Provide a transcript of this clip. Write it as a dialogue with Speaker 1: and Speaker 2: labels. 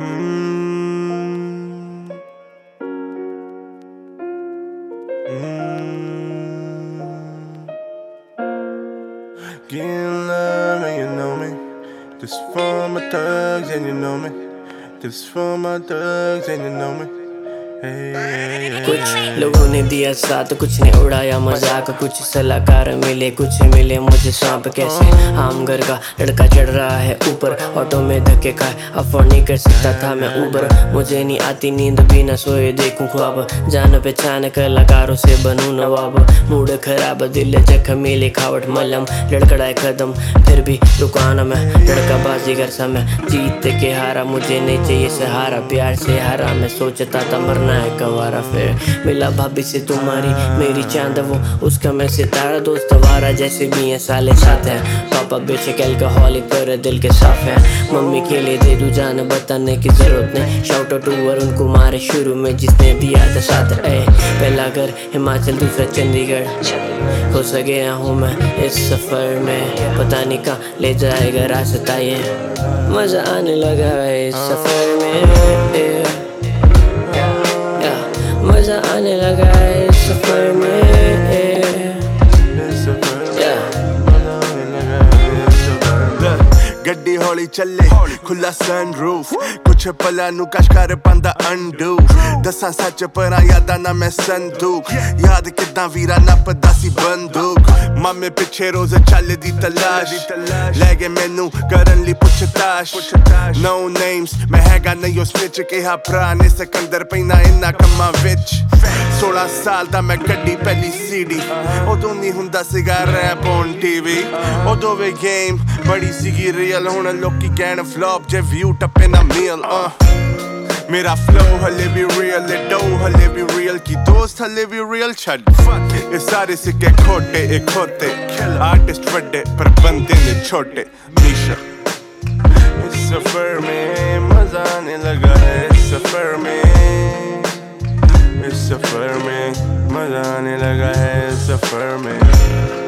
Speaker 1: Getting love and you know me. This for my thugs and you know me. This for my thugs and you know me.
Speaker 2: कुछ लोगों ने दिया साथ, कुछ ने उड़ाया मजाक, कुछ सलाहकार मिले, कुछ मिले मुझे सांप। कैसे आम घर का लड़का चढ़ रहा है ऊपर, ऑटो में धक्के खाए अफोर्ड नहीं कर सकता था मैं उबर। मुझे नहीं आती नींद बिना सोए देखूं ख्वाब, जान पहचान कलाकारों से बनूं नवाब। मूड खराब दिल जख्मी लिखावट मलम, लड़खड़ाए कदम फिर भी रुका ना मैं। लड़का बाजीगर सा मैं जीत के हारा, मुझे नहीं चाहिए सहारा, प्यार से हारा मैं। सोचता था मरना है कवारा, फिर मिला भाभी से तुम्हारी मेरी चांद, वो उसका मैं सितारा। दोस्त वारा जैसे भी है साले साथ है, पापा बेशक अल्कोहलिक पर दिल के साफ है। मम्मी के लिए दे दूं जान, बताने की जरूरत नहीं। Shout out to Varun Kumar शुरू में जिसने दिया था साथ। पहला घर हिमाचल, दूसरा चंडीगढ़। हो सके ना हूँ मैं इस सफर में, पता नहीं कहाँ ले जाएगा रास्ता ये। मजा आने लगा है इस सफर में, मजा आने लगा है इस सफर में।
Speaker 1: गड्डी हौली चले खुला सनरूफ, कुछ पला नु कशकार पांदा अंडू। दसा सच पर यादा ना मैं संदूक, याद किदा वीरा नपदा सी बंदूक। मामे पिछे रोज चल दी तलाश, ले गए मैनू करन ली पुछताश। नो नेम्स मैं हैगा नहीं ओ स्निच, कहा भरा ने सिकंदर पैना इन्ना कम्मा विच। 16 साल दा मैं गड्डी पहली सीडी, उदों नहीं हुंदा सीगा रैप ऑन टीवी। उदों वे गेम बड़ी सीगी रियल, हुण लोकी कहण फ्लॉप जे व्यू टप्पे ना मील। मेरा फ्लो हले भी रियल है, डो हले भी रियल की दोस्त हले भी रियल। छड ये सारे सिक्के खोटे एक होते, आर्टिस्ट बड़े पर बंदे ने छोटे। नीशा इस सफर में मजा आने लगा है, इस सफर में, इस सफर में मजा आने लगा है, इस सफर में।